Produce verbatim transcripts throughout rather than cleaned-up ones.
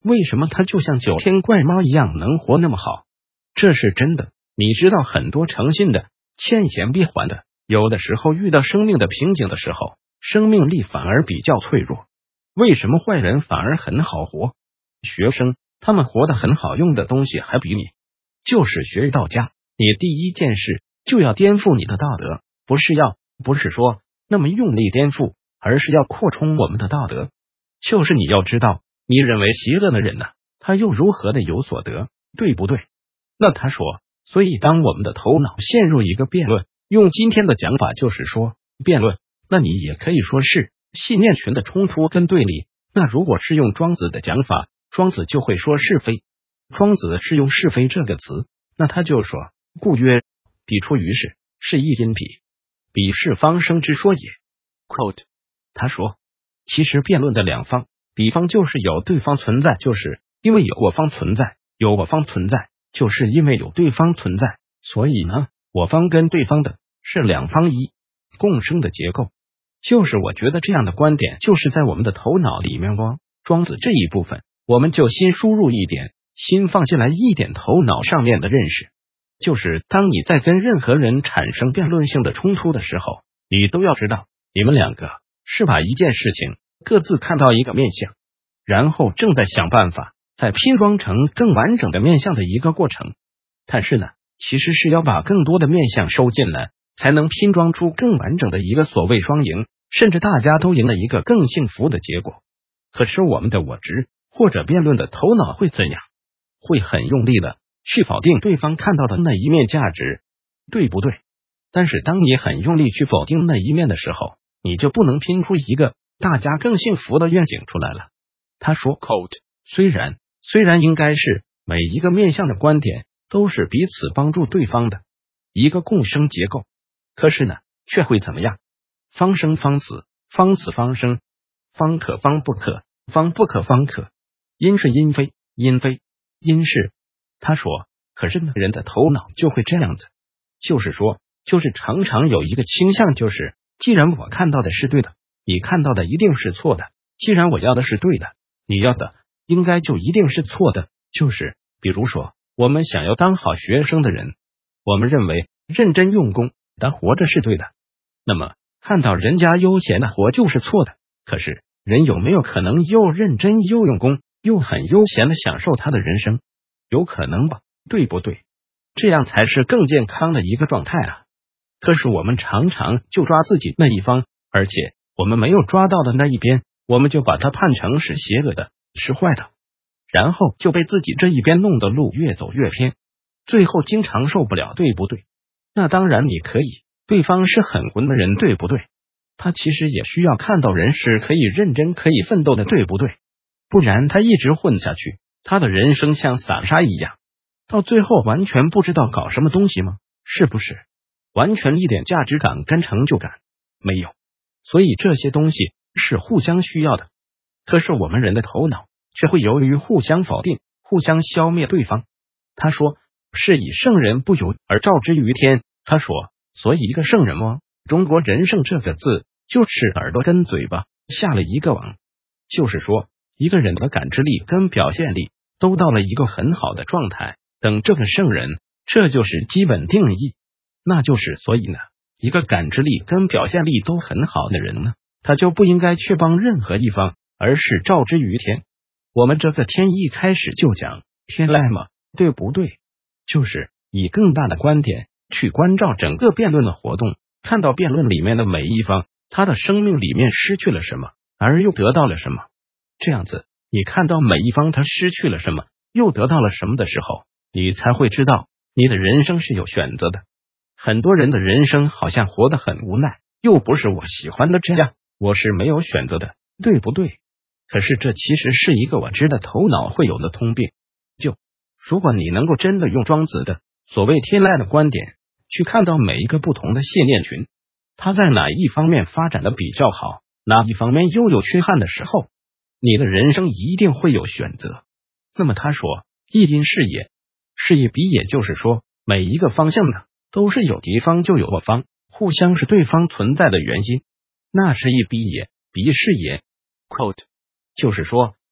为什么他就像九天怪猫一样能活那么好？这是真的。你知道，很多诚信的、欠钱必还的，有的时候遇到生命的瓶颈的时候，生命力反而比较脆弱。为什么坏人反而很好活？学生他们活得很好，用的东西还比你。就是学道家，你第一件事就要颠覆你的道德，不是要不是说那么用力颠覆，而是要扩充我们的道德。就是你要知道，你认为邪恶的人呢、啊，他又如何的有所得，对不对？那他说，所以当我们的头脑陷入一个辩论，用今天的讲法就是说辩论，那你也可以说是信念群的冲突跟对立。那如果是用庄子的讲法，庄子就会说是非。庄子是用是非这个词，那他就说，故曰，彼出于是，是亦因彼，彼是方生之说也。Quote， 他说，其实辩论的两方，彼方就是有对方存在，就是因为有我方存在，有我方存在，就是因为有对方存在，所以呢，我方跟对方的是两方一共生的结构。就是我觉得这样的观点，就是在我们的头脑里面光庄子这一部分，我们就新输入一点，新放进来一点头脑上面的认识。就是当你在跟任何人产生辩论性的冲突的时候，你都要知道，你们两个是把一件事情各自看到一个面向，然后正在想办法再拼装成更完整的面向的一个过程。但是呢，其实是要把更多的面向收进来，才能拼装出更完整的一个所谓双赢，甚至大家都赢了一个更幸福的结果。可是我们的我执或者辩论的头脑会怎样？会很用力的去否定对方看到的那一面价值，对不对？但是当你很用力去否定那一面的时候，你就不能拼出一个大家更幸福的愿景出来了。他说 quote， 虽然虽然应该是每一个面向的观点都是彼此帮助对方的一个共生结构，可是呢，却会怎么样？方生方死，方死方生，方可方不可，方不可方可，因是因非，因非因是。他说，可是呢，人的头脑就会这样子，就是说，就是常常有一个倾向，就是既然我看到的是对的，你看到的一定是错的；既然我要的是对的，你要的应该就一定是错的。就是比如说，我们想要当好学生的人，我们认为认真用功的活着是对的，那么看到人家悠闲的活就是错的。可是人有没有可能又认真又用功又很悠闲的享受他的人生？有可能吧，对不对？这样才是更健康的一个状态啊。可是我们常常就抓自己那一方，而且我们没有抓到的那一边，我们就把它判成是邪恶的，是坏的，然后就被自己这一边弄得路越走越偏，最后经常受不了，对不对？那当然你可以，对方是很混的人，对不对？他其实也需要看到人是可以认真可以奋斗的，对不对？不然他一直混下去，他的人生像散沙一样，到最后完全不知道搞什么东西吗？是不是？完全一点价值感跟成就感没有。所以这些东西是互相需要的，可是我们人的头脑却会由于互相否定，互相消灭对方。他说，是以圣人不有而照之于天。他说，所以一个圣人吗？中国人圣这个字就是耳朵跟嘴巴下了一个网，就是说一个人的感知力跟表现力都到了一个很好的状态，等这个圣人，这就是基本定义。那就是所以呢，一个感知力跟表现力都很好的人呢，他就不应该去帮任何一方，而是照之于天。我们这个天一开始就讲天籁嘛，对不对？就是以更大的观点去关照整个辩论的活动，看到辩论里面的每一方，他的生命里面失去了什么，而又得到了什么。这样子，你看到每一方他失去了什么，又得到了什么的时候，你才会知道你的人生是有选择的。很多人的人生好像活得很无奈，又不是我喜欢的这样，我是没有选择的，对不对？可是这其实是一个我知的头脑会有的通病。就如果你能够真的用庄子的所谓天籁的观点去看到每一个不同的信念群，它在哪一方面发展的比较好，哪一方面又有缺憾的时候，你的人生一定会有选择。那么他说，一因是也，是也彼，也就是说每一个方向呢都是有敌方就有我方，互相是对方存在的原因，那是一彼也，彼是也。 Quote， 就是说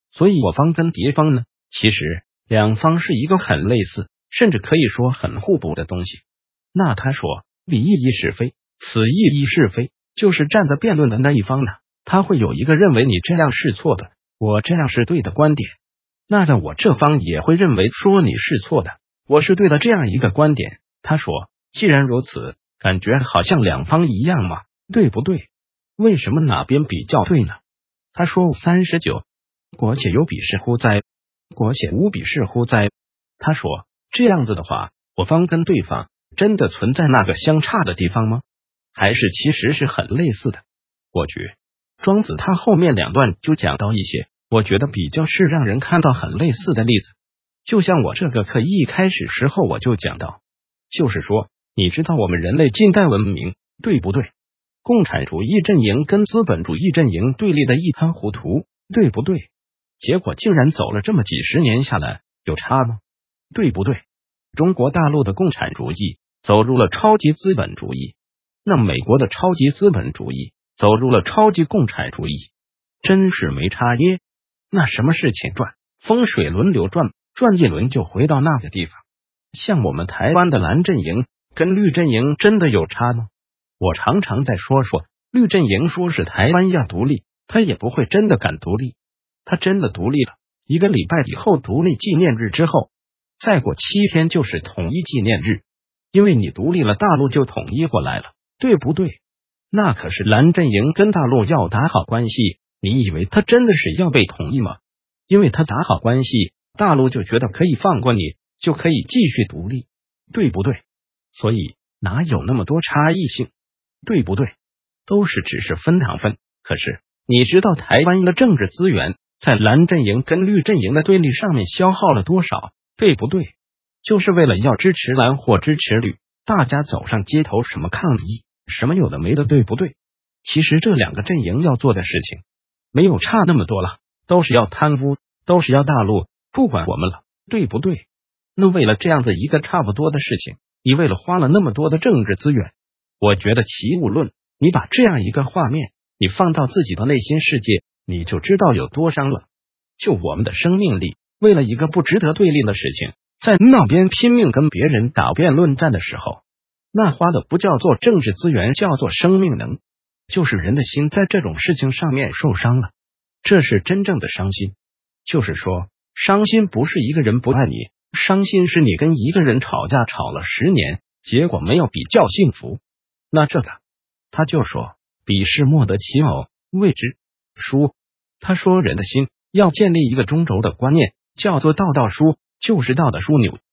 所以我方跟敌方呢，其实两方是一个很类似，甚至可以说很互补的东西。那他说彼意义是非，此意义是非，就是站在辩论的那一方呢，他会有一个认为你这样是错的，我这样是对的观点。那在我这方也会认为说你是错的，我是对的这样一个观点。他说既然如此，感觉好像两方一样嘛，对不对？为什么哪边比较对呢？他说三十九，国且有彼是乎哉？国且无彼是乎哉？他说这样子的话，我方跟对方真的存在那个相差的地方吗？还是其实是很类似的？我觉庄子他后面两段就讲到一些我觉得比较是让人看到很类似的例子。就像我这个课一开始时候我就讲到，就是说你知道我们人类近代文明对不对？共产主义阵营跟资本主义阵营对立的一塌糊涂，对不对？结果竟然走了这么几十年下来，有差吗？对不对？中国大陆的共产主义走入了超级资本主义，那美国的超级资本主义走入了超级共产主义，真是没差耶。那什么事情转，风水轮流转，转一轮就回到那个地方。像我们台湾的蓝阵营跟绿阵营真的有差吗？我常常在说说绿阵营说是台湾要独立，他也不会真的敢独立。他真的独立了，一个礼拜以后独立纪念日之后，再过七天就是统一纪念日，因为你独立了，大陆就统一过来了，对不对？那可是蓝阵营跟大陆要打好关系，你以为他真的是要被统一吗？因为他打好关系，大陆就觉得可以放过你，就可以继续独立，对不对？所以哪有那么多差异性，对不对？都是只是分糖分。可是你知道台湾的政治资源在蓝阵营跟绿阵营的对立上面消耗了多少，对不对？就是为了要支持蓝或支持绿，大家走上街头什么抗议，什么有的没的，对不对？其实这两个阵营要做的事情没有差那么多了，都是要贪污，都是要大陆不管我们了，对不对？那为了这样子一个差不多的事情，你为了花了那么多的政治资源，我觉得齐物论，你把这样一个画面你放到自己的内心世界，你就知道有多伤了。就我们的生命力，为了一个不值得对立的事情，在那边拼命跟别人打辩论战的时候，那花的不叫做政治资源，叫做生命能。就是人的心在这种事情上面受伤了，这是真正的伤心。就是说伤心不是一个人不爱你，伤心是你跟一个人吵架吵了十年，结果没有比较幸福。那这个他就说彼是莫得其偶，谓之疏。他说人的心要建立一个中轴的观念，叫做道道疏，就是道的枢纽。